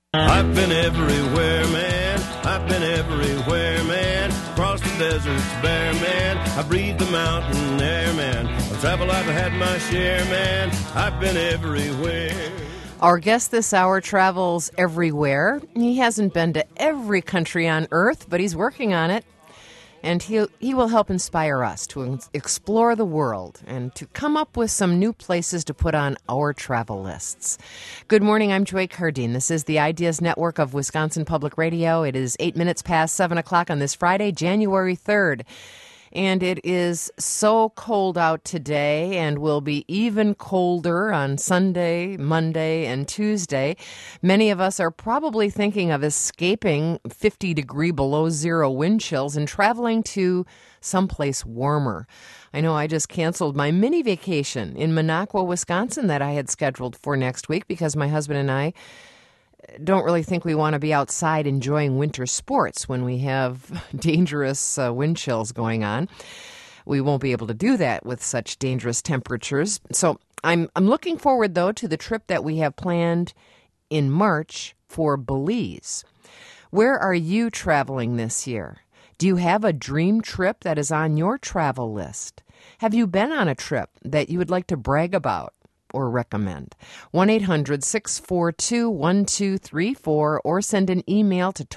I've been everywhere, man. I've been everywhere, man. Across the deserts bare, man. I breathe the mountain air, man. I've traveled, I've had my share, man. I've been everywhere. Our guest this hour travels everywhere. He hasn't been to every country on earth, but he's working on it. And he will help inspire us to explore the world and to come up with some new places to put on our travel lists. Good morning, I'm Joy Cardine. This is the Ideas Network of Wisconsin Public Radio. It is 8 minutes past 7 o'clock on this Friday, January 3rd. And it is so cold out today and will be even colder on Sunday, Monday, and Tuesday. Many of us are probably thinking of escaping 50-degree below zero wind chills and traveling to someplace warmer. I know I just canceled my mini vacation in Minocqua, Wisconsin that I had scheduled for next week because my husband and I don't really think we want to be outside enjoying winter sports when we have dangerous wind chills going on. We won't be able to do that with such dangerous temperatures. So I'm looking forward, though, to the trip that we have planned in March for Belize. Where are you traveling this year? Do you have a dream trip that is on your travel list? Have you been on a trip that you would like to brag about or recommend? 1-800-642-1234 or send an email to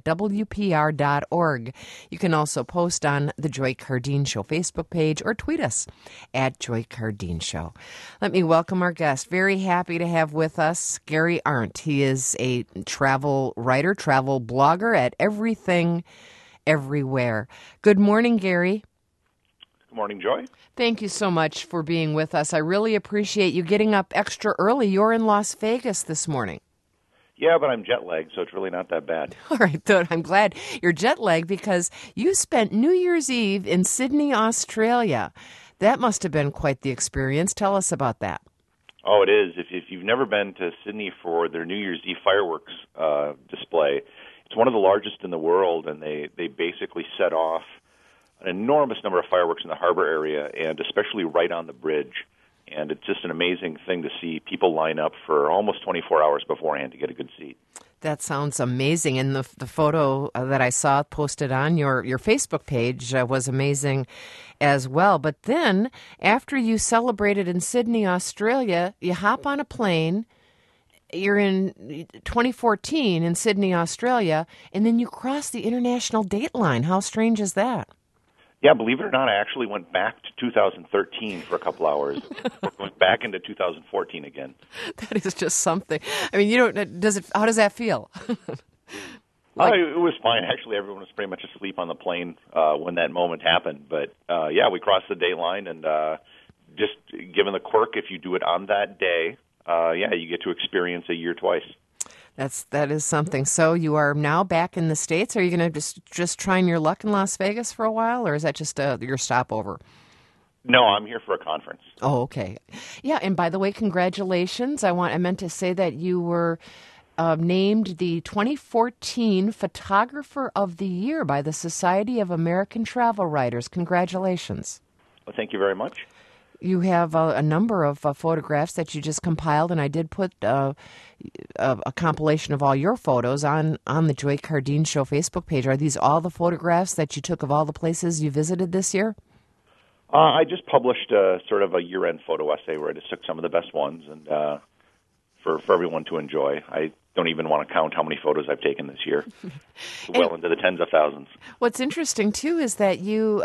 talk@wpr.org. You can also post on the Joy Cardine Show Facebook page or tweet us at Joy Cardine Show. Let me welcome our guest. Very happy to have with us Gary Arndt. He is a travel writer, travel blogger at Everything Everywhere. Good morning, Gary. Good morning, Joy. Thank you so much for being with us. I really appreciate you getting up extra early. You're in Las Vegas this morning. Yeah, but I'm jet lagged, so it's really not that bad. All right, good. I'm glad you're jet lagged because you spent New Year's Eve in Sydney, Australia. That must have been quite the experience. Tell us about that. Oh, it is. If you've never been to Sydney for their New Year's Eve fireworks display, it's one of the largest in the world, and they basically set off an enormous number of fireworks in the harbor area, and especially right on the bridge. And it's just an amazing thing to see people line up for almost 24 hours beforehand to get a good seat. That sounds amazing. And the photo that I saw posted on your Facebook page was amazing as well. But then, after you celebrated in Sydney, Australia, you hop on a plane. You're in 2014 in Sydney, Australia, and then you cross the international date line. How strange is that? Yeah, believe it or not, I actually went back to 2013 for a couple hours. Went back into 2014 again. That is just something. I mean, how does that feel? It was fine. Actually, everyone was pretty much asleep on the plane when that moment happened. But, yeah, we crossed the date line, and just given the quirk, if you do it on that day, you get to experience a year twice. That is something. So you are now back in the States. Are you going to just trying your luck in Las Vegas for a while, or is that just your stopover? No, I'm here for a conference. Oh, okay. Yeah, and by the way, congratulations. I meant to say that you were named the 2014 Photographer of the Year by the Society of American Travel Writers. Congratulations. Well, thank you very much. You have a number of photographs that you just compiled, and I did put a compilation of all your photos on the Joy Cardine Show Facebook page. Are these all the photographs that you took of all the places you visited this year? I just published sort of a year-end photo essay where I just took some of the best ones and for everyone to enjoy. I don't even want to count how many photos I've taken this year. Well into the tens of thousands. What's interesting too is that you're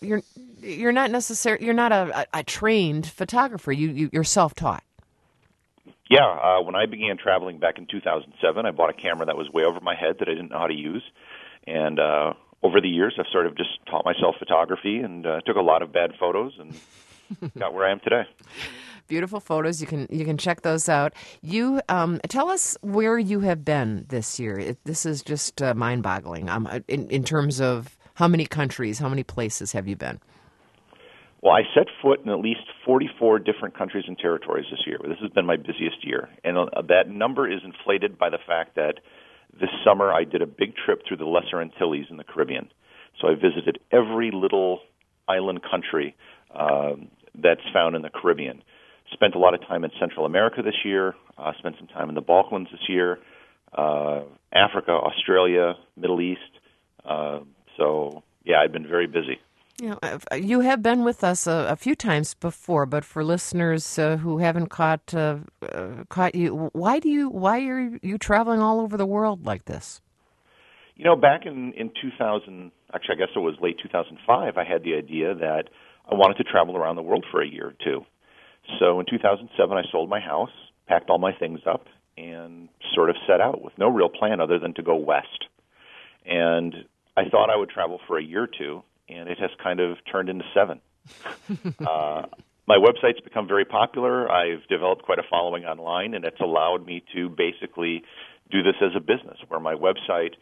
not a trained photographer. You're self-taught. Yeah, when I began traveling back in 2007, I bought a camera that was way over my head that I didn't know how to use, and over the years, I've sort of just taught myself photography and took a lot of bad photos and got where I am today. Beautiful photos. You can check those out. You tell us where you have been this year. This is just mind-boggling. In terms of how many countries, how many places have you been? Well, I set foot in at least 44 different countries and territories this year. This has been my busiest year, and that number is inflated by the fact that this summer I did a big trip through the Lesser Antilles in the Caribbean. So I visited every little island country that's found in the Caribbean. Spent a lot of time in Central America this year, spent some time in the Balkans this year, Africa, Australia, Middle East. So, yeah, I've been very busy. You have been with us a few times before, but for listeners who haven't caught you, why are you traveling all over the world like this? Back in 2000, actually, I guess it was late 2005, I had the idea that I wanted to travel around the world for a year or two. So in 2007, I sold my house, packed all my things up, and sort of set out with no real plan other than to go west. And I thought I would travel for a year or two, and it has kind of turned into 7. My website's become very popular. I've developed quite a following online, and it's allowed me to basically do this as a business, where my website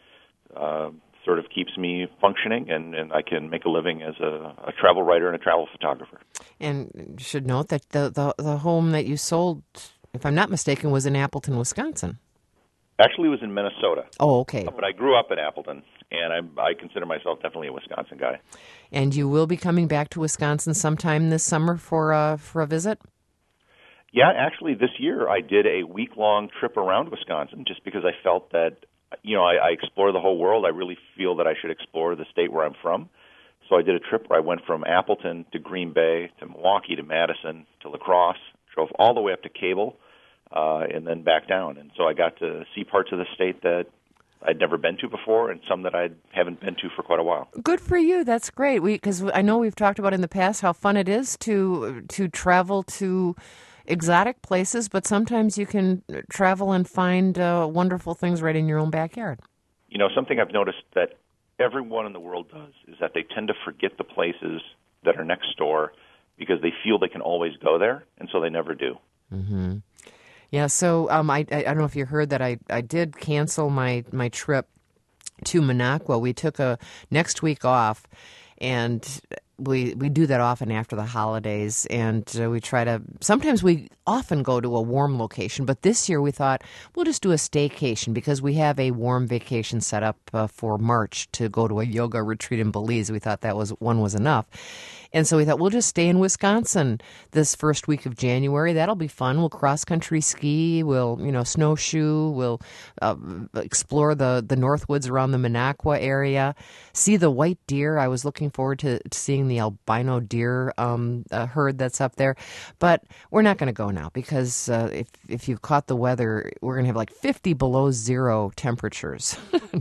sort of keeps me functioning, and I can make a living as a travel writer and a travel photographer. And you should note that the home that you sold, if I'm not mistaken, was in Appleton, Wisconsin. Actually, it was in Minnesota. Oh, okay. But I grew up in Appleton, and I consider myself definitely a Wisconsin guy. And you will be coming back to Wisconsin sometime this summer for a visit? Yeah, actually, this year I did a week-long trip around Wisconsin just because I felt that, I explore the whole world. I really feel that I should explore the state where I'm from. So I did a trip where I went from Appleton to Green Bay to Milwaukee to Madison to La Crosse, drove all the way up to Cable, and then back down. And so I got to see parts of the state that I'd never been to before and some that I haven't been to for quite a while. Good for you. That's great. Because I know we've talked about in the past how fun it is to travel to exotic places, but sometimes you can travel and find wonderful things right in your own backyard. Something I've noticed that everyone in the world does is that they tend to forget the places that are next door because they feel they can always go there, and so they never do. Mm-hmm. Yeah, so I don't know if you heard that I did cancel my trip to Minocqua. We took a next week off, and we do that often after the holidays, and sometimes we often go to a warm location, but this year we thought we'll just do a staycation because we have a warm vacation set up for March to go to a yoga retreat in Belize. We thought that was enough. And so we thought we'll just stay in Wisconsin this first week of January. That'll be fun. We'll cross-country ski. We'll, snowshoe. We'll explore the Northwoods around the Minocqua area. See the white deer. I was looking forward to seeing the albino deer herd that's up there. But we're not going to go now because if you've caught the weather, we're going to have like 50 below zero temperatures.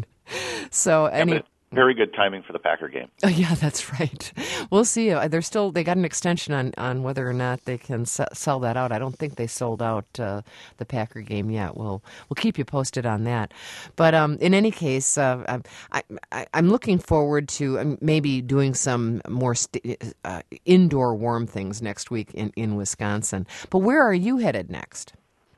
So very good timing for the Packer game. Oh, yeah, that's right. We'll see. They got an extension on whether or not they can sell that out. I don't think they sold out the Packer game yet. We'll keep you posted on that. But in any case, I'm looking forward to maybe doing some more indoor warm things next week in Wisconsin. But where are you headed next?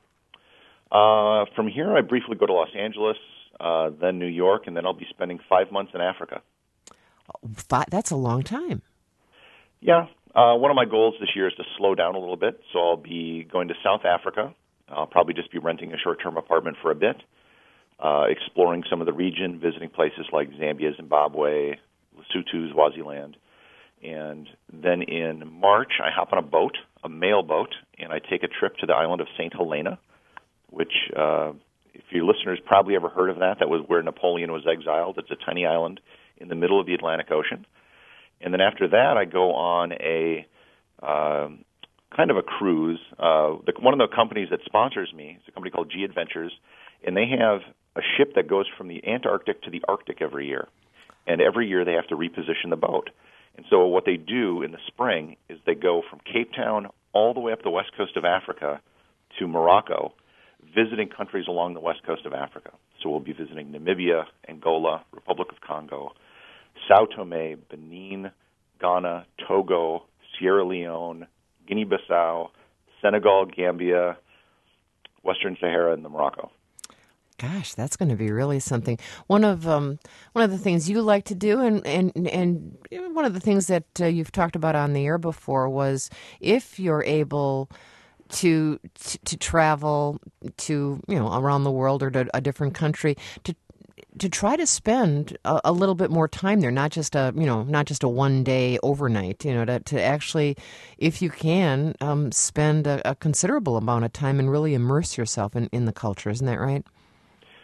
From here, I briefly go to Los Angeles, then New York, and then I'll be spending 5 months in Africa. That's a long time. Yeah. One of my goals this year is to slow down a little bit, so I'll be going to South Africa. I'll probably just be renting a short-term apartment for a bit, exploring some of the region, visiting places like Zambia, Zimbabwe, Lesotho, Swaziland. And then in March, I hop on a boat, a mail boat, and I take a trip to the island of St. Helena, which... if your listeners probably ever heard of that, that was where Napoleon was exiled. It's a tiny island in the middle of the Atlantic Ocean. And then after that, I go on a kind of a cruise. One of the companies that sponsors me is a company called G Adventures, and they have a ship that goes from the Antarctic to the Arctic every year. And every year they have to reposition the boat. And so what they do in the spring is they go from Cape Town all the way up the west coast of Africa to Morocco, visiting countries along the west coast of Africa. So we'll be visiting Namibia, Angola, Republic of Congo, Sao Tome, Benin, Ghana, Togo, Sierra Leone, Guinea-Bissau, Senegal, Gambia, Western Sahara, and Morocco. Gosh, that's going to be really something. One of the things you like to do, and one of the things that you've talked about on the air before was if you're able to travel to around the world or to a different country to try to spend a little bit more time there, not just a 1 day overnight, to actually, if you can, spend a considerable amount of time and really immerse yourself in the culture. Isn't that right?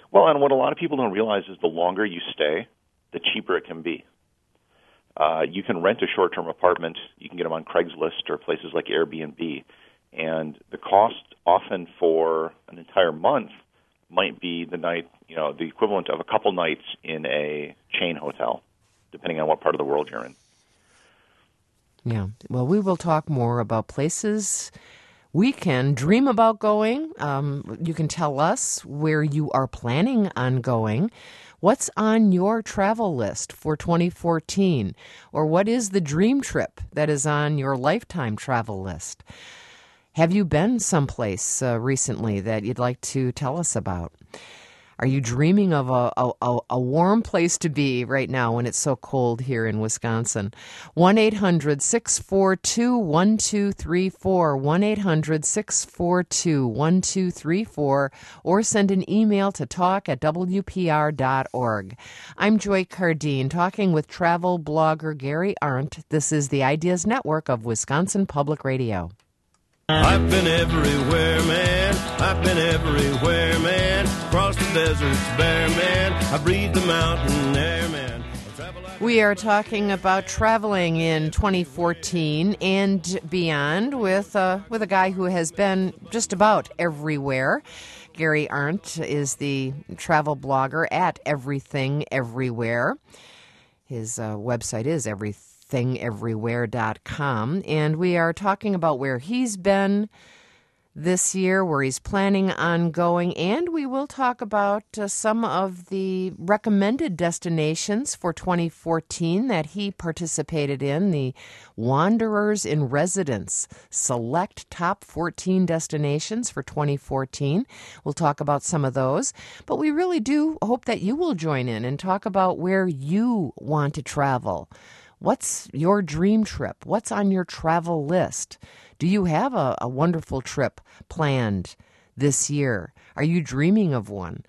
Well, and what a lot of people don't realize is the longer you stay, the cheaper it can be. You can rent a short-term apartment. You can get them on Craigslist or places like Airbnb. And the cost often for an entire month might be the equivalent of a couple nights in a chain hotel, depending on what part of the world you're in. Yeah. Well, we will talk more about places we can dream about going. You can tell us where you are planning on going. What's on your travel list for 2014? Or what is the dream trip that is on your lifetime travel list? Have you been someplace recently that you'd like to tell us about? Are you dreaming of a warm place to be right now when it's so cold here in Wisconsin? 1-800-642-1234, 1-800-642-1234, or send an email to talk@wpr.org. I'm Joy Cardine, talking with travel blogger Gary Arndt. This is the Ideas Network of Wisconsin Public Radio. I've been everywhere, man. I've been everywhere, man. Across the deserts bare, man. I breathe the mountain air, man. We are talking about traveling in 2014 and beyond with a guy who has been just about everywhere. Gary Arndt is the travel blogger at Everything Everywhere. His website is everythingeverywhere.com, and we are talking about where he's been this year, where he's planning on going, and we will talk about some of the recommended destinations for 2014 that he participated in, the Wanderers in Residence Select Top 14 Destinations for 2014. We'll talk about some of those, but we really do hope that you will join in and talk about where you want to travel. What's your dream trip? What's on your travel list? Do you have a wonderful trip planned this year? Are you dreaming of one?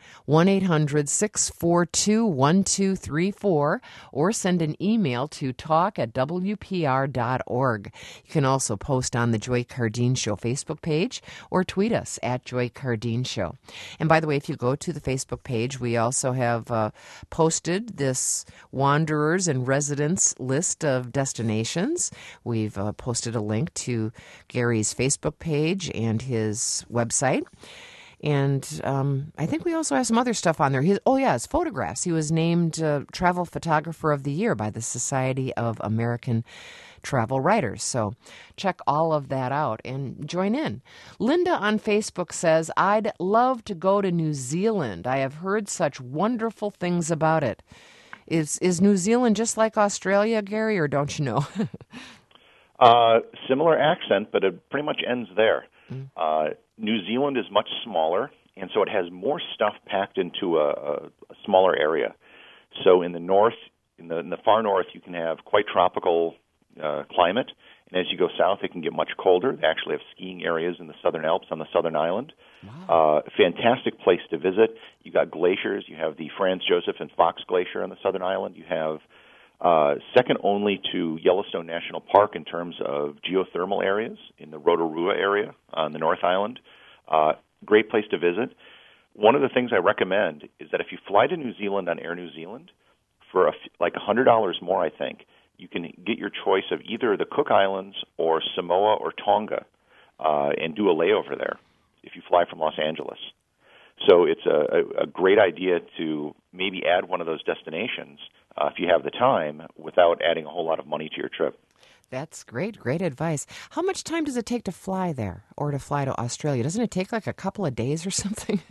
1-800-642-1234, or send an email to talk@wpr.org. You can also post on the Joy Cardine Show Facebook page or tweet us at Joy Cardine Show. And by the way, if you go to the Facebook page, we also have posted this Wanderers and Residents list of destinations. We've posted a link to Gary's Facebook page and his website. And I think we also have some other stuff on there. His photographs. He was named Travel Photographer of the Year by the Society of American Travel Writers. So check all of that out and join in. Linda on Facebook says, I'd love to go to New Zealand. I have heard such wonderful things about it. Is New Zealand just like Australia, Gary, or don't you know? Similar accent, but it pretty much ends there. New Zealand is much smaller, and so it has more stuff packed into a smaller area. So in the north, in the far north, you can have quite tropical climate, and as you go south, it can get much colder. They actually have skiing areas in the Southern Alps on the southern island. Wow. Fantastic place to visit. You got glaciers. You have the Franz Josef and Fox Glacier on the southern island. You have second only to Yellowstone National Park in terms of geothermal areas in the Rotorua area on the North Island. Great place to visit. One of the things I recommend is that if you fly to New Zealand on Air New Zealand, for like $100 more, I think, you can get your choice of either the Cook Islands or Samoa or Tonga and do a layover there if you fly from Los Angeles. So it's a great idea to maybe add one of those destinations if you have the time without adding a whole lot of money to your trip. That's great. Great advice. How much time does it take to fly there or to fly to Australia? Doesn't it take like a couple of days or something?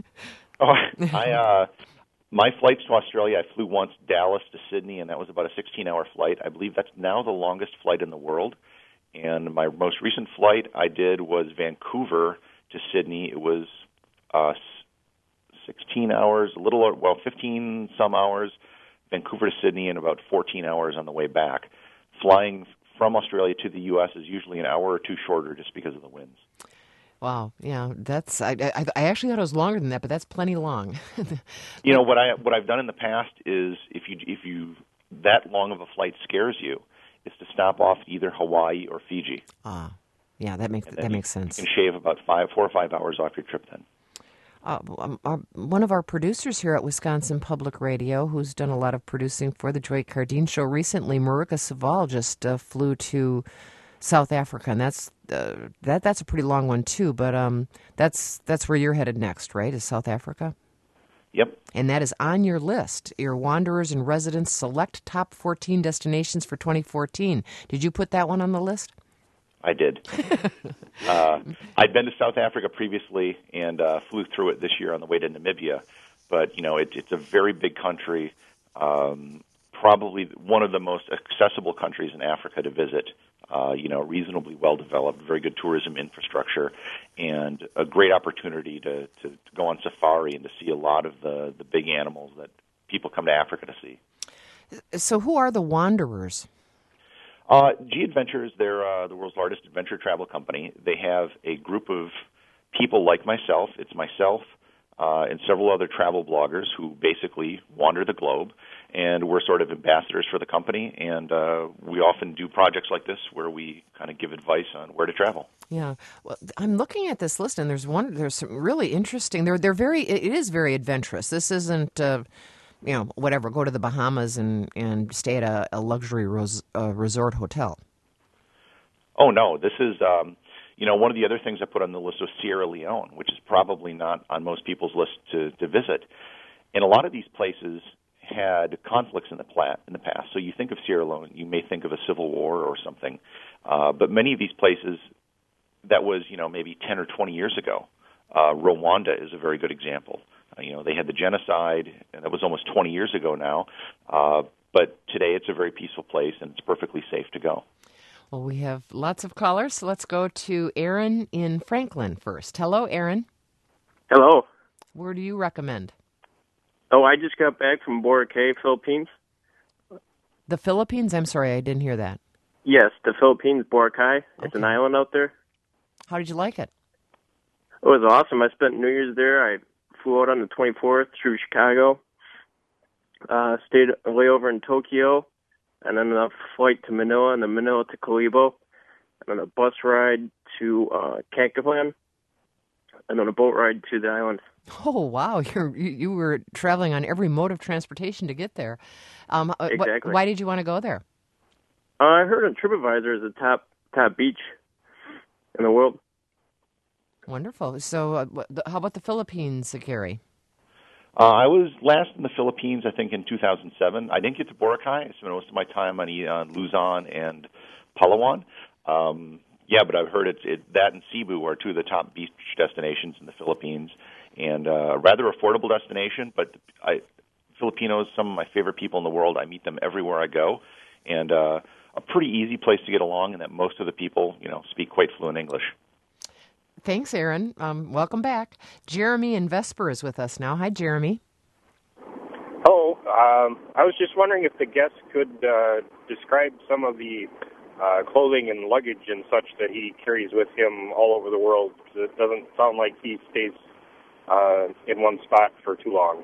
My flights to Australia, I flew once Dallas to Sydney, and that was about a 16-hour flight. I believe that's now the longest flight in the world. And my most recent flight I did was Vancouver to Sydney. It was 16 hours, 15 some hours, Vancouver to Sydney, and about 14 hours on the way back. Flying from Australia to the U.S. is usually an hour or two shorter just because of the winds. Wow, yeah, that's I actually thought it was longer than that, but that's plenty long. You know what I've done in the past is if you that long of a flight scares you, is to stop off either Hawaii or Fiji. Yeah, that makes sense. You can shave about 4 or 5 hours off your trip then. One of our producers here at Wisconsin Public Radio, who's done a lot of producing for the Joy Cardine Show recently, Marika Saval, just flew to South Africa, and that's a pretty long one too. But that's where you're headed next, right? Is South Africa? Yep. And that is on your list. Your Wanderers and Residents Select Top 14 Destinations for 2014. Did you put that one on the list? I did. I'd been to South Africa previously and flew through it this year on the way to Namibia. But, it's a very big country, probably one of the most accessible countries in Africa to visit. Reasonably well-developed, very good tourism infrastructure, and a great opportunity to go on safari and to see a lot of the big animals that people come to Africa to see. So who are the Wanderers? G Adventures, they're the world's largest adventure travel company. They have a group of people like myself. It's myself and several other travel bloggers who basically wander the globe, and we're sort of ambassadors for the company, and we often do projects like this where we kind of give advice on where to travel. Yeah, well, I'm looking at this list, and there's some really interesting. It is very adventurous. This isn't whatever. Go to the Bahamas and stay at a luxury resort hotel. Oh no, this is. One of the other things I put on the list was Sierra Leone, which is probably not on most people's list to visit. And a lot of these places had conflicts in the past. So you think of Sierra Leone, you may think of a civil war or something. But many of these places, that was, maybe 10 or 20 years ago. Rwanda is a very good example. They had the genocide, and that was almost 20 years ago now. But today it's a very peaceful place, and it's perfectly safe to go. Well, we have lots of callers, so let's go to Aaron in Franklin first. Hello, Aaron. Hello. Where do you recommend? Oh, I just got back from Boracay, Philippines. The Philippines? I'm sorry, I didn't hear that. Yes, the Philippines, Boracay. It's Okay. an island out there. How did you like it? It was awesome. I spent New Year's there. I flew out on the 24th through Chicago, stayed a layover in Tokyo, and then a flight to Manila, and then Manila to Kalibo, and then a bus ride to Cancun, and then a boat ride to the island. Oh, wow. You were traveling on every mode of transportation to get there. Exactly. Why did you want to go there? I heard on TripAdvisor is the top beach in the world. Wonderful. So how about the Philippines, Gary? I was last in the Philippines, I think, in 2007. I didn't get to Boracay. I spent most of my time on Luzon and Palawan. But I've heard that and Cebu are two of the top beach destinations in the Philippines, and a rather affordable destination. But Filipinos, some of my favorite people in the world. I meet them everywhere I go, and a pretty easy place to get along, and that most of the people, speak quite fluent English. Thanks, Aaron. Welcome back. Jeremy in Vesper is with us now. Hi, Jeremy. Hello. I was just wondering if the guest could describe some of the clothing and luggage and such that he carries with him all over the world, because it doesn't sound like he stays in one spot for too long.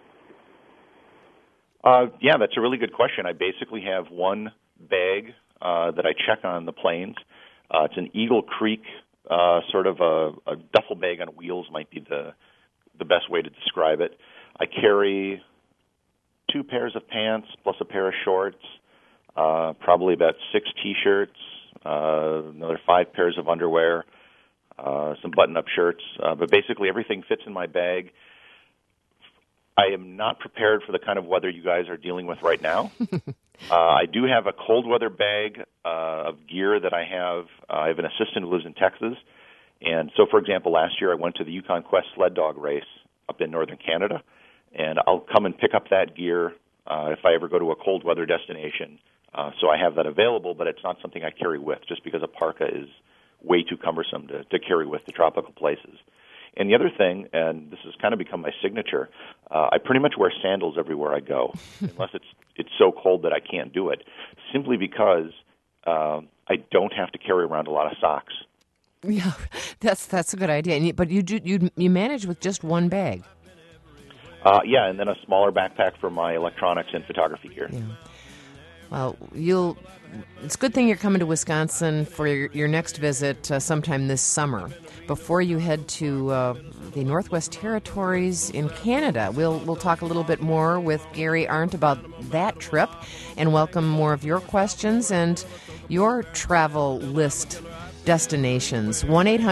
That's a really good question. I basically have one bag that I check on the planes. It's an Eagle Creek sort of a duffel bag on wheels might be the best way to describe it. I carry 2 pairs of pants plus a pair of shorts, probably about 6 T-shirts, another 5 pairs of underwear, some button-up shirts. But basically everything fits in my bag. I am not prepared for the kind of weather you guys are dealing with right now. I do have a cold weather bag of gear that I have. I have an assistant who lives in Texas. And so, for example, last year I went to the Yukon Quest sled dog race up in northern Canada. And I'll come and pick up that gear if I ever go to a cold weather destination. So I have that available, but it's not something I carry with just because a parka is way too cumbersome to carry with to tropical places. And the other thing, and this has kind of become my signature, I pretty much wear sandals everywhere I go, unless it's so cold that I can't do it, simply because I don't have to carry around a lot of socks. Yeah, that's a good idea. But you manage with just one bag. And then a smaller backpack for my electronics and photography gear. Yeah. Well, it's a good thing you're coming to Wisconsin for your next visit sometime this summer. Before you head to the Northwest Territories in Canada, we'll talk a little bit more with Gary Arndt about that trip and welcome more of your questions and your travel list destinations.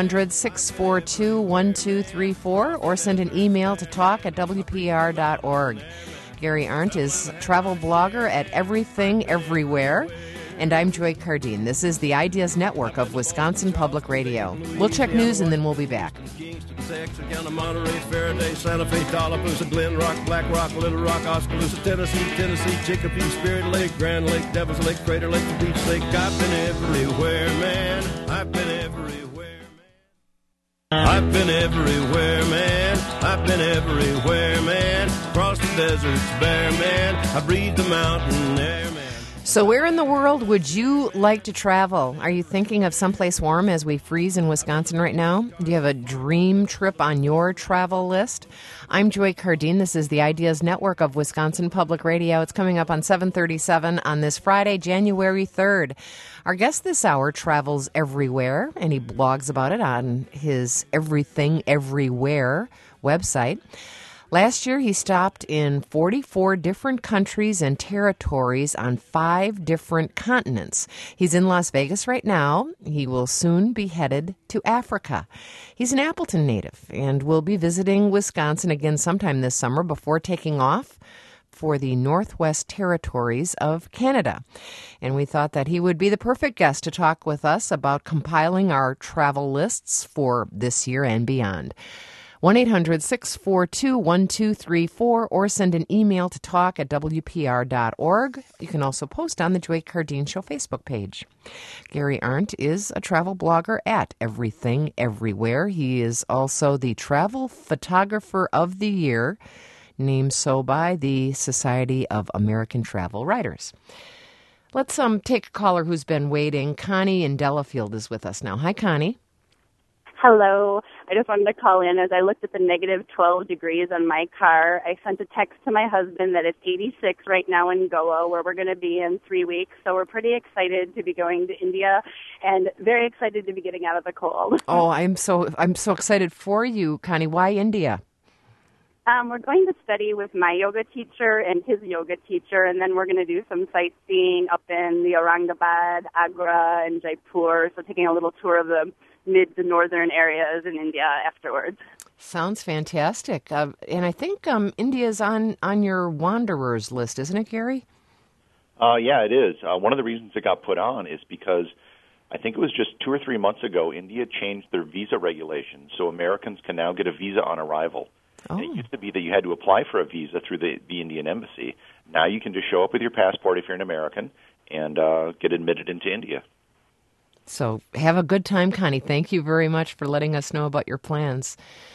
1-800-642-1234 or send an email to talk@wpr.org. Gary Arndt is travel blogger at Everything Everywhere. And I'm Joy Cardine. This is the Ideas Network of Wisconsin Public Radio. We'll check news and then we'll be back. Monterey, Faraday, Santa Fe, Tallapoosa, Glen Rock, Black Rock, Little Rock, Oskaloosa, Tennessee, Chicopee, Spirit Lake, Grand Lake, Devil's Lake, Crater Lake, Beach Lake. I've been everywhere, man. I've been everywhere, man. I've been everywhere, man. I've been everywhere, man. Across the deserts bare, man. I breathe the mountain air, man. So where in the world would you like to travel? Are you thinking of someplace warm as we freeze in Wisconsin right now? Do you have a dream trip on your travel list? I'm Joy Cardine. This is the Ideas Network of Wisconsin Public Radio. It's coming up on 7:37 on this Friday, January 3rd. Our guest this hour travels everywhere, and he blogs about it on his Everything Everywhere website. Last year, he stopped in 44 different countries and territories on 5 different continents. He's in Las Vegas right now. He will soon be headed to Africa. He's an Appleton native and will be visiting Wisconsin again sometime this summer before taking off for the Northwest Territories of Canada. And we thought that he would be the perfect guest to talk with us about compiling our travel lists for this year and beyond. 1-800-642-1234 or send an email to talk@wpr.org. You can also post on the Joy Cardine Show Facebook page. Gary Arndt is a travel blogger at Everything Everywhere. He is also the Travel Photographer of the Year, named so by the Society of American Travel Writers. Let's take a caller who's been waiting. Connie in Delafield is with us now. Hi, Connie. Hello. I just wanted to call in. As I looked at the negative 12 degrees on my car, I sent a text to my husband that it's 86 right now in Goa, where we're going to be in 3 weeks. So we're pretty excited to be going to India and very excited to be getting out of the cold. Oh, I'm so excited for you, Connie. Why India? We're going to study with my yoga teacher and his yoga teacher, and then we're going to do some sightseeing up in the Aurangabad, Agra, and Jaipur. So taking a little tour of the mid to northern areas in India afterwards. Sounds fantastic. And I think India's on your wanderers list, isn't it, Gary? Yeah, it is. One of the reasons it got put on is because I think it was just 2 or 3 months ago, India changed their visa regulations, so Americans can now get a visa on arrival. Oh. And it used to be that you had to apply for a visa through the Indian embassy. Now you can just show up with your passport if you're an American and get admitted into India. So have a good time, Connie. Thank you very much for letting us know about your plans.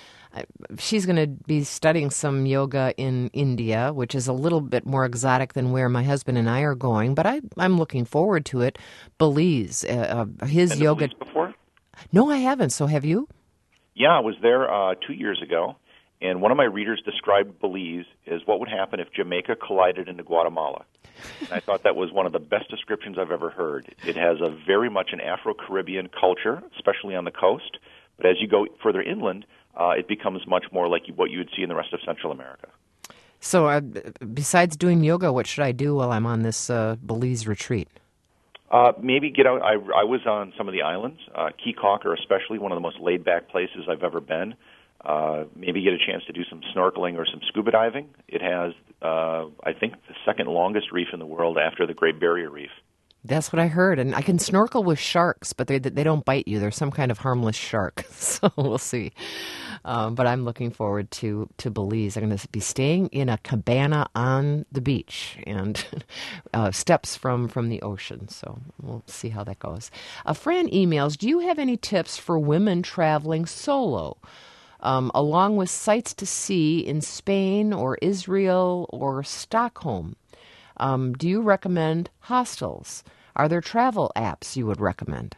She's going to be studying some yoga in India, which is a little bit more exotic than where my husband and I are going, but I'm looking forward to it. Belize, his Been yoga. to Belize before? No, I haven't. So have you? Yeah, I was there 2 years ago, and one of my readers described Belize as what would happen if Jamaica collided into Guatemala. And I thought that was one of the best descriptions I've ever heard. It has a very much an Afro-Caribbean culture, especially on the coast, but as you go further inland, it becomes much more like what you would see in the rest of Central America. So besides doing yoga, what should I do while I'm on this Belize retreat? Maybe get out. I was on some of the islands, Key Caulker especially, one of the most laid-back places I've ever been. Maybe get a chance to do some snorkeling or some scuba diving. It has, I think, the second longest reef in the world after the Great Barrier Reef. That's what I heard. And I can snorkel with sharks, but they don't bite you. They're some kind of harmless shark. So we'll see. But I'm looking forward to Belize. I'm going to be staying in a cabana on the beach and steps from the ocean. So we'll see how that goes. Fran emails, do you have any tips for women traveling solo? Along with sights to see in Spain or Israel or Stockholm. Do you recommend hostels? Are there travel apps you would recommend?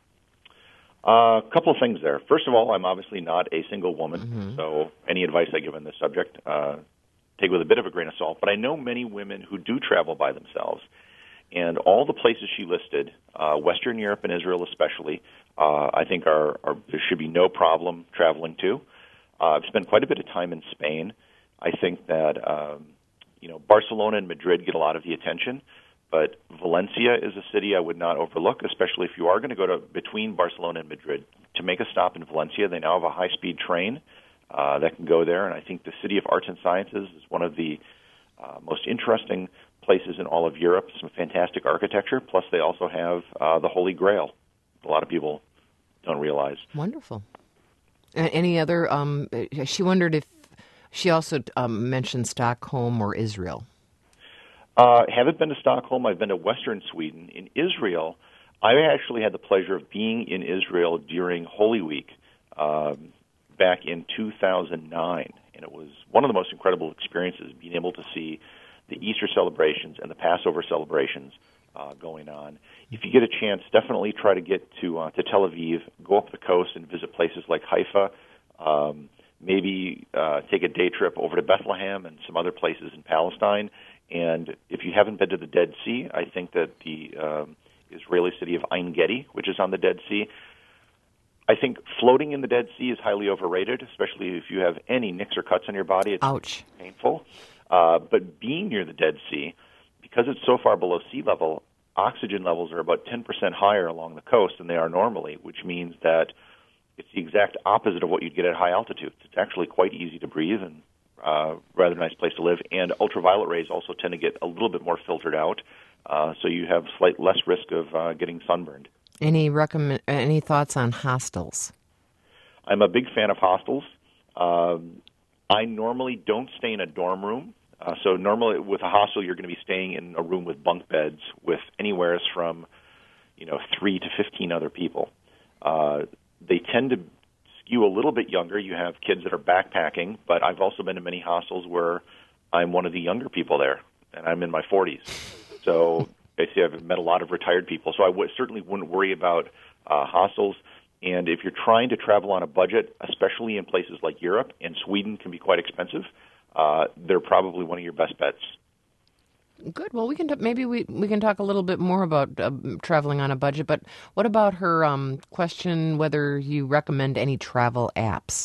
A couple of things there. First of all, I'm obviously not a single woman, so any advice I give on this subject, take with a bit of a grain of salt. But I know many women who do travel by themselves, And all the places she listed, Western Europe and Israel especially, I think there should be no problem traveling to. I've spent quite a bit of time in Spain. I think that Barcelona and Madrid get a lot of the attention, but Valencia is a city I would not overlook, especially if you are going to go between Barcelona and Madrid. To make a stop in Valencia, they now have a high-speed train that can go there, and I think the City of Arts and Sciences is one of the most interesting places in all of Europe. Some fantastic architecture, plus they also have the Holy Grail. A lot of people don't realize. Wonderful. Any other? She wondered if she also mentioned Stockholm or Israel. Haven't been to Stockholm. I've been to Western Sweden. In Israel, I actually had the pleasure of being in Israel during Holy Week back in 2009, and it was one of the most incredible experiences, being able to see the Easter celebrations and the Passover celebrations going on. If you get a chance, definitely try to get to Tel Aviv, go up the coast and visit places like Haifa, maybe take a day trip over to Bethlehem and some other places in Palestine. And if you haven't been to the Dead Sea, I think that the Israeli city of Ein Gedi, which is on the Dead Sea, I think floating in the Dead Sea is highly overrated, especially if you have any nicks or cuts on your body. It's painful. But being near the Dead Sea, because it's so far below sea level, oxygen levels are about 10% higher along the coast than they are normally, which means that it's the exact opposite of what you'd get at high altitude. It's actually quite easy to breathe and rather nice place to live. And ultraviolet rays also tend to get a little bit more filtered out, so you have less risk of getting sunburned. Any thoughts on hostels? I'm a big fan of hostels. I normally don't stay in a dorm room. So normally with a hostel, you're going to be staying in a room with bunk beds with anywhere from 3 to 15 other people. They tend to skew a little bit younger. You have kids that are backpacking, but I've also been to many hostels where I'm one of the younger people there, and I'm in my 40s. So basically I've met a lot of retired people. So I certainly wouldn't worry about hostels. And if you're trying to travel on a budget, especially in places like Europe, and Sweden can be quite expensive, they're probably one of your best bets. Good. Well, we can maybe we can talk a little bit more about traveling on a budget. But what about her question whether you recommend any travel apps?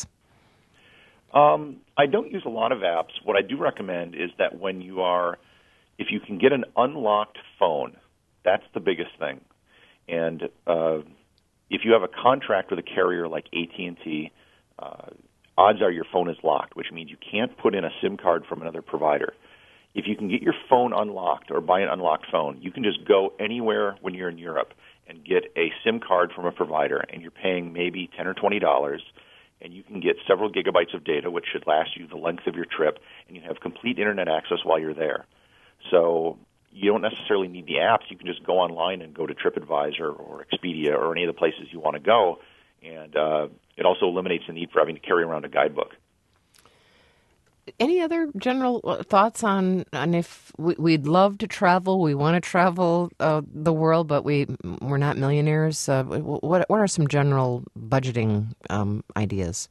I don't use a lot of apps. What I do recommend is that if you can get an unlocked phone, that's the biggest thing. And if you have a contract with a carrier like AT&T, odds are your phone is locked, which means you can't put in a SIM card from another provider. If you can get your phone unlocked or buy an unlocked phone, you can just go anywhere when you're in Europe and get a SIM card from a provider, and you're paying maybe $10 or $20, and you can get several gigabytes of data, which should last you the length of your trip, and you have complete Internet access while you're there. So you don't necessarily need the apps. You can just go online and go to TripAdvisor or Expedia or any of the places you want to go, and it also eliminates the need for having to carry around a guidebook. Any other general thoughts on if we'd love to travel, we want to travel the world, but we're not millionaires? What are some general budgeting ideas?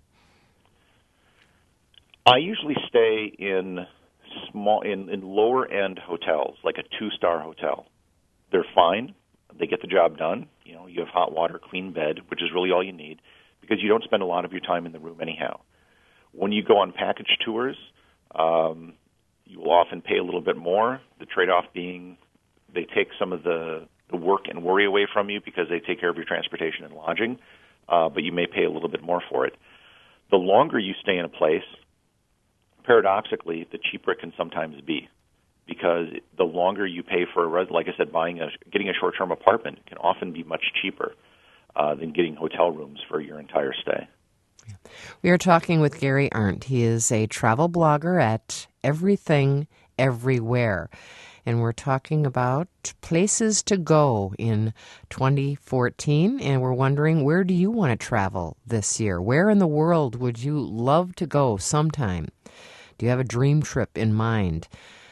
I usually stay in lower end hotels, like a 2-star hotel. They're fine. They get the job done. You have hot water, clean bed, which is really all you need, because you don't spend a lot of your time in the room anyhow. When you go on package tours, you will often pay a little bit more, the trade-off being they take some of the work and worry away from you because they take care of your transportation and lodging, but you may pay a little bit more for it. The longer you stay in a place, paradoxically, the cheaper it can sometimes be, because the longer you pay for like I said, getting a short-term apartment can often be much cheaper than getting hotel rooms for your entire stay. We are talking with Gary Arndt. He is a travel blogger at Everything Everywhere. And we're talking about places to go in 2014. And we're wondering, where do you want to travel this year? Where in the world would you love to go sometime? Do you have a dream trip in mind?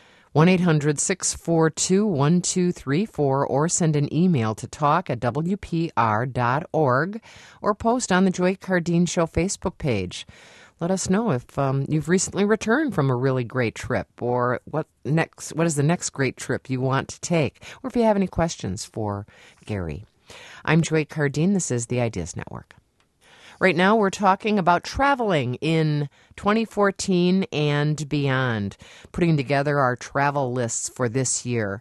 1-800-642-1234 or send an email to talk@wpr.org or post on the Joy Cardine Show Facebook page. let us know if you've recently returned from a really great trip, or what is the next great trip you want to take, or if you have any questions for Gary. I'm Joy Cardine. This is the Ideas Network. Right now, we're talking about traveling in 2014 and beyond, putting together our travel lists for this year.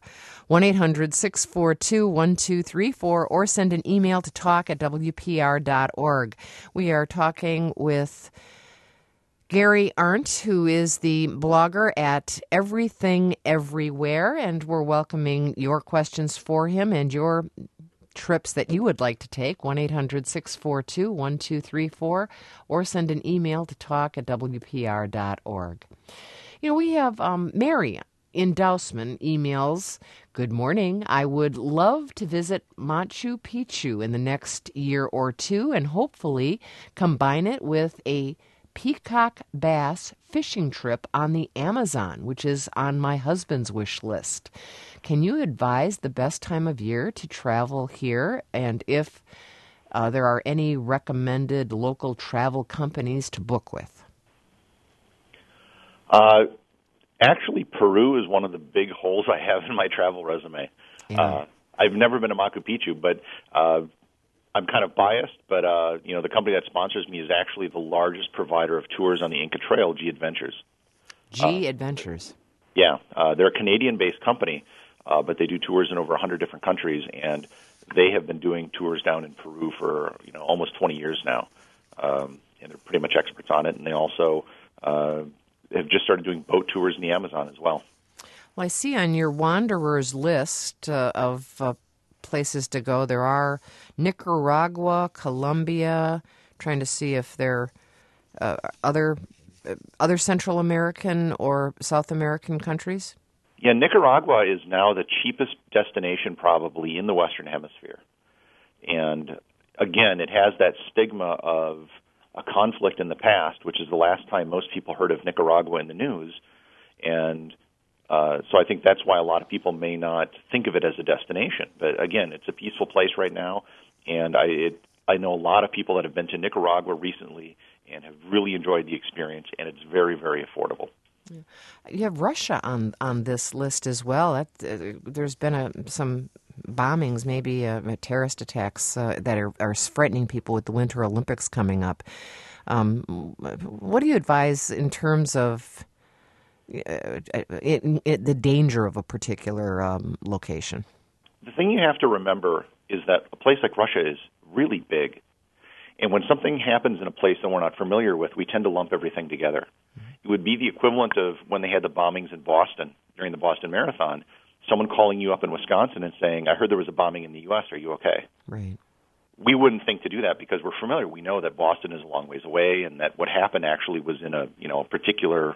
1-800-642-1234, or send an email to talk@wpr.org. We are talking with Gary Arndt, who is the blogger at Everything Everywhere, and we're welcoming your questions for him and your trips that you would like to take. 1-800-642-1234, or send an email to talk@wpr.org. We have Mary in Dousman emails, "Good morning. I would love to visit Machu Picchu in the next year or two and hopefully combine it with a peacock bass fishing trip on the Amazon, which is on my husband's wish list. Can you advise the best time of year to travel here, and if there are any recommended local travel companies to book with?" Actually, Peru is one of the big holes I have in my travel resume. Yeah. I've never been to Machu Picchu, but I'm kind of biased, but the company that sponsors me is actually the largest provider of tours on the Inca Trail, G Adventures. G Adventures. Yeah, they're a Canadian-based company, but they do tours in over 100 different countries, and they have been doing tours down in Peru for almost 20 years now, and they're pretty much experts on it. And they also have just started doing boat tours in the Amazon as well. Well, I see on your wanderers list of places to go, there are Nicaragua, Colombia, trying to see if there are other Central American or South American countries. Yeah, Nicaragua is now the cheapest destination probably in the Western Hemisphere. And again, it has that stigma of a conflict in the past, which is the last time most people heard of Nicaragua in the news. And so I think that's why a lot of people may not think of it as a destination. But again, it's a peaceful place right now, and I know a lot of people that have been to Nicaragua recently and have really enjoyed the experience, and it's very, very affordable. Yeah. You have Russia on this list as well. There's been some bombings, maybe terrorist attacks that are frightening people with the Winter Olympics coming up. What do you advise in terms of the danger of a particular location? The thing you have to remember is that a place like Russia is really big. And when something happens in a place that we're not familiar with, we tend to lump everything together. It would be the equivalent of when they had the bombings in Boston during the Boston Marathon, someone calling you up in Wisconsin and saying, "I heard there was a bombing in the U.S. Are you okay?" Right. We wouldn't think to do that because we're familiar. We know that Boston is a long ways away, and that what happened actually was in a particular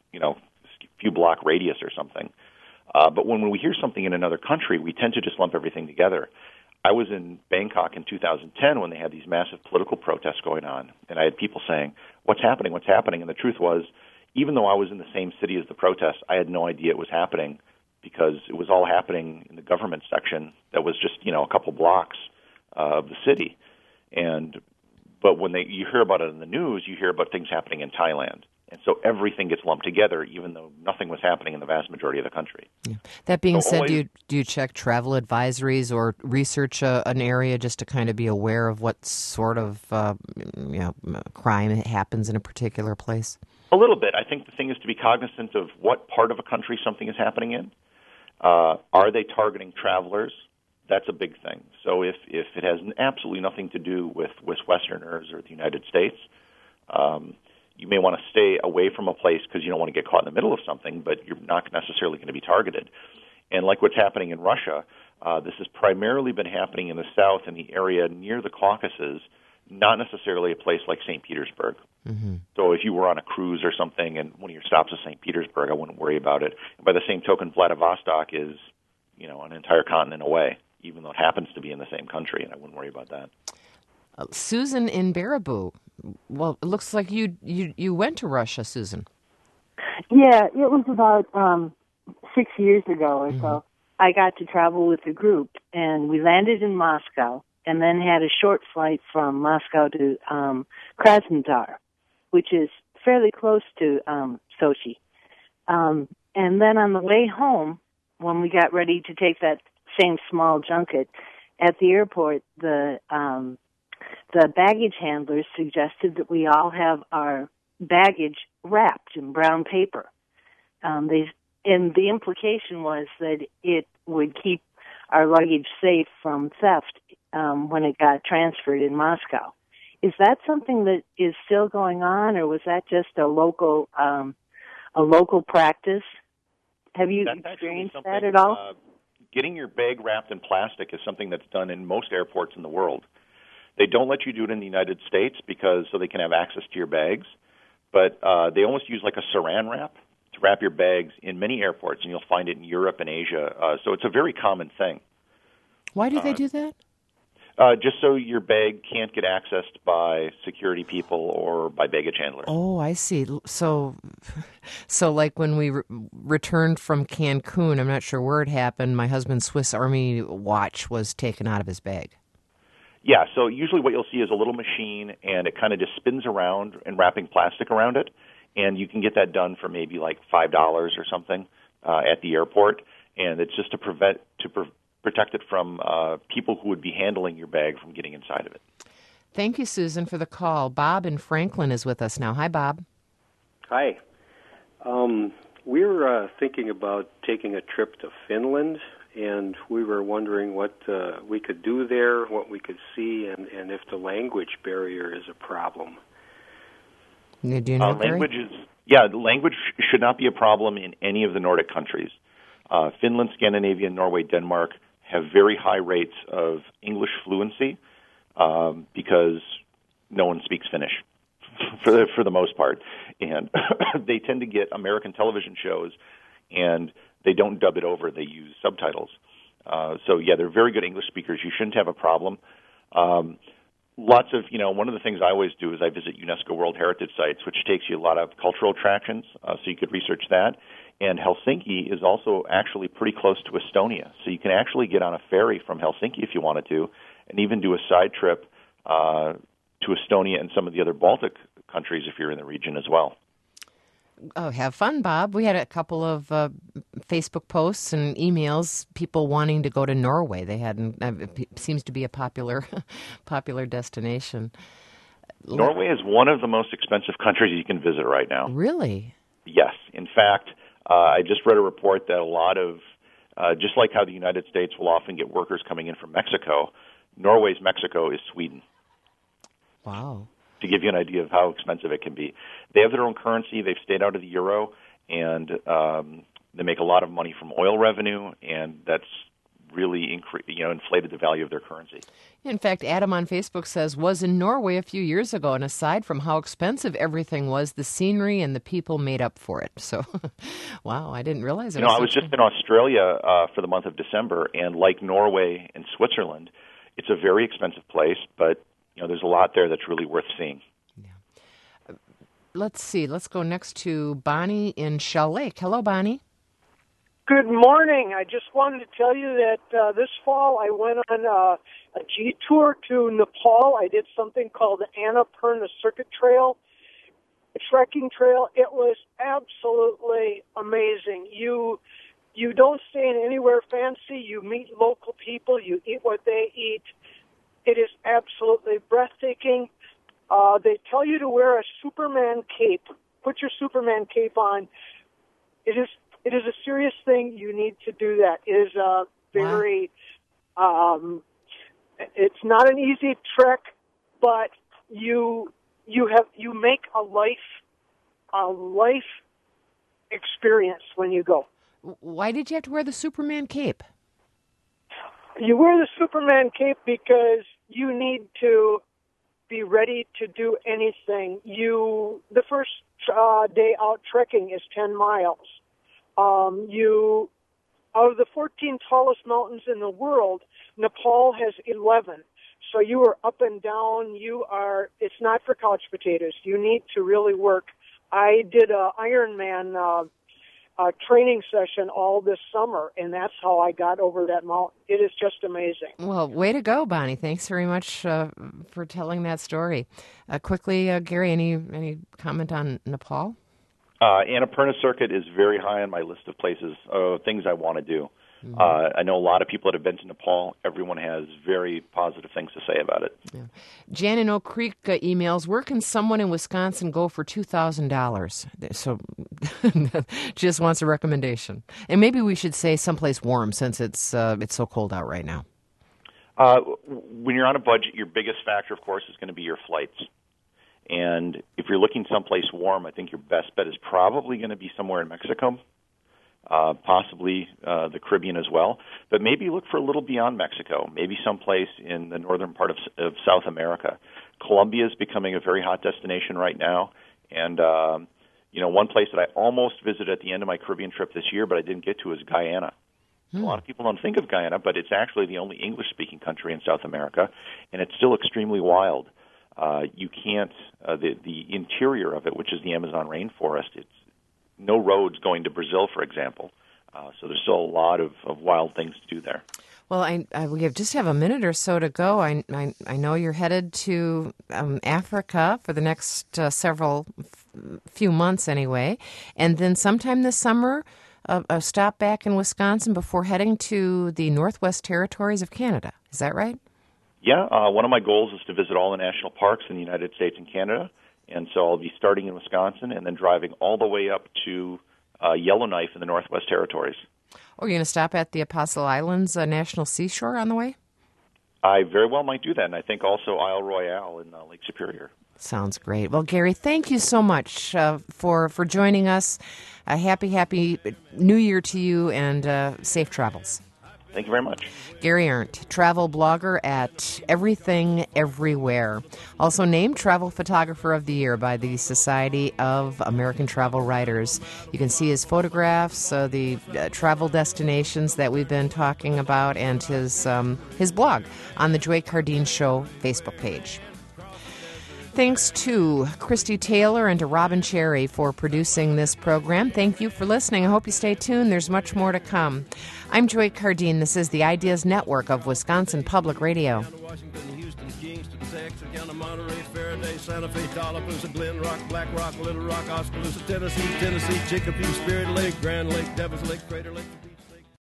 few block radius or something. But when we hear something in another country, we tend to just lump everything together. I was in Bangkok in 2010 when they had these massive political protests going on, and I had people saying, "What's happening? What's happening?" And the truth was, even though I was in the same city as the protests, I had no idea it was happening because it was all happening in the government section that was just a couple blocks of the city. But when you hear about it in the news, you hear about things happening in Thailand. And so everything gets lumped together, even though nothing was happening in the vast majority of the country. Yeah. That being said, do you check travel advisories or research an area just to kind of be aware of what sort of crime happens in a particular place? A little bit. I think the thing is to be cognizant of what part of a country something is happening in. Are they targeting travelers? That's a big thing. So if it has absolutely nothing to do with Westerners or the United States, you may want to stay away from a place because you don't want to get caught in the middle of something, but you're not necessarily going to be targeted. And like what's happening in Russia, this has primarily been happening in the south, in the area near the Caucasus, not necessarily a place like St. Petersburg. Mm-hmm. So if you were on a cruise or something and one of your stops is St. Petersburg, I wouldn't worry about it. And by the same token, Vladivostok is, an entire continent away, even though it happens to be in the same country, and I wouldn't worry about that. Susan in Baraboo. Well, it looks like you went to Russia, Susan. Yeah, it was about 6 years ago or so. I got to travel with a group, and we landed in Moscow and then had a short flight from Moscow to Krasnodar, which is fairly close to Sochi. And then on the way home, when we got ready to take that same small junket at the airport, the baggage handlers suggested that we all have our baggage wrapped in brown paper. And the implication was that it would keep our luggage safe from theft when it got transferred in Moscow. Is that something that is still going on, or was that just a local practice? Have you experienced that at all? Getting your bag wrapped in plastic is something that's done in most airports in the world. They don't let you do it in the United States so they can have access to your bags, but they almost use like a saran wrap to wrap your bags in many airports, and you'll find it in Europe and Asia. So it's a very common thing. Why do they do that? Just so your bag can't get accessed by security people or by baggage handlers. Oh, I see. So like when we returned from Cancun, I'm not sure where it happened, my husband's Swiss Army watch was taken out of his bag. Yeah, so usually what you'll see is a little machine, and it kind of just spins around and wrapping plastic around it, and you can get that done for maybe like $5 or something at the airport, and it's just to protect it from people who would be handling your bag from getting inside of it. Thank you, Susan, for the call. Bob in Franklin is with us now. Hi, Bob. Hi. We're thinking about taking a trip to Finland, and we were wondering what we could do there, what we could see, and if the language barrier is a problem. Do you know, language should not be a problem in any of the Nordic countries. Finland, Scandinavia, Norway, Denmark have very high rates of English fluency because no one speaks Finnish for the most part. And they tend to get American television shows, and they don't dub it over. They use subtitles. They're very good English speakers. You shouldn't have a problem. Lots of, one of the things I always do is I visit UNESCO World Heritage Sites, which takes you a lot of cultural attractions, so you could research that. And Helsinki is also actually pretty close to Estonia, so you can actually get on a ferry from Helsinki if you wanted to, and even do a side trip to Estonia and some of the other Baltic countries if you're in the region as well. Oh, have fun, Bob. We had a couple of Facebook posts and emails, people wanting to go to Norway. They hadn't. It seems to be a popular destination. Norway is one of the most expensive countries you can visit right now. Really? Yes. In fact, I just read a report that a lot of, just like how the United States will often get workers coming in from Mexico, Norway's Mexico is Sweden. Wow. To give you an idea of how expensive it can be. They have their own currency. They've stayed out of the euro, and they make a lot of money from oil revenue, and that's really inflated the value of their currency. In fact, Adam on Facebook says, was in Norway a few years ago, and aside from how expensive everything was, the scenery and the people made up for it. So, wow, I didn't realize it. I was just in Australia for the month of December, and like Norway and Switzerland, it's a very expensive place, but there's a lot there that's really worth seeing. Yeah. Let's see. Let's go next to Bonnie in Shell Lake. Hello, Bonnie. Good morning. I just wanted to tell you that this fall I went on a G tour to Nepal. I did something called the Annapurna Circuit Trail, a trekking trail. It was absolutely amazing. You don't stay in anywhere fancy. You meet local people. You eat what they eat. It is absolutely breathtaking. They tell you to wear a Superman cape. Put your Superman cape on. It is a serious thing. You need to do that. It is a very, it's not an easy trek, but you make a life experience when you go. Why did you have to wear the Superman cape? You wear the Superman cape because you need to be ready to do anything. The first day out trekking is 10 miles. Out of the 14 tallest mountains in the world, Nepal has 11. So you are up and down. It's not for couch potatoes. You need to really work. I did a Ironman training session all this summer, and that's how I got over that mountain. It is just amazing. Well, way to go, Bonnie. Thanks very much for telling that story. Quickly, Gary, any comment on Nepal? Annapurna Circuit is very high on my list of places, things I want to do. Mm-hmm. I know a lot of people that have been to Nepal. Everyone has very positive things to say about it. Yeah. Jan in Oak Creek emails, where can someone in Wisconsin go for $2,000? So just wants a recommendation. And maybe we should say someplace warm since it's so cold out right now. When you're on a budget, your biggest factor, of course, is going to be your flights. And if you're looking someplace warm, I think your best bet is probably going to be somewhere in Mexico. Possibly the Caribbean as well, but maybe look for a little beyond Mexico, maybe someplace in the northern part of South America. Colombia is becoming a very hot destination right now, and one place that I almost visited at the end of my Caribbean trip this year, but I didn't get to, is Guyana. A lot of people don't think of Guyana, but it's actually the only English-speaking country in South America, and it's still extremely wild. You can't, the interior of it, which is the Amazon rainforest, it's no roads going to Brazil, for example. So there's still a lot of wild things to do there. Well, we just have a minute or so to go. I know you're headed to Africa for the next few months anyway. And then sometime this summer, a stop back in Wisconsin before heading to the Northwest Territories of Canada. Is that right? Yeah. One of my goals is to visit all the national parks in the United States and Canada. And so I'll be starting in Wisconsin and then driving all the way up to Yellowknife in the Northwest Territories. Oh, you're going to stop at the Apostle Islands National Seashore on the way? I very well might do that, and I think also Isle Royale in Lake Superior. Sounds great. Well, Gary, thank you so much for joining us. Happy New Year to you, and safe travels. Thank you very much. Gary Arndt, travel blogger at Everything Everywhere. Also named Travel Photographer of the Year by the Society of American Travel Writers. You can see his photographs, the travel destinations that we've been talking about, and his blog on the Joy Cardine Show Facebook page. Thanks to Christy Taylor and to Robin Cherry for producing this program. Thank you for listening. I hope you stay tuned. There's much more to come. I'm Joy Cardine. This is the Ideas Network of Wisconsin Public Radio. Santa Fe, Tallapoosa, Glen Rock, Black Rock, Little Rock, Oskaloosa, Tennessee, Chicopee, Spirit Lake, Grand Lake, Devils Lake, Crater Lake.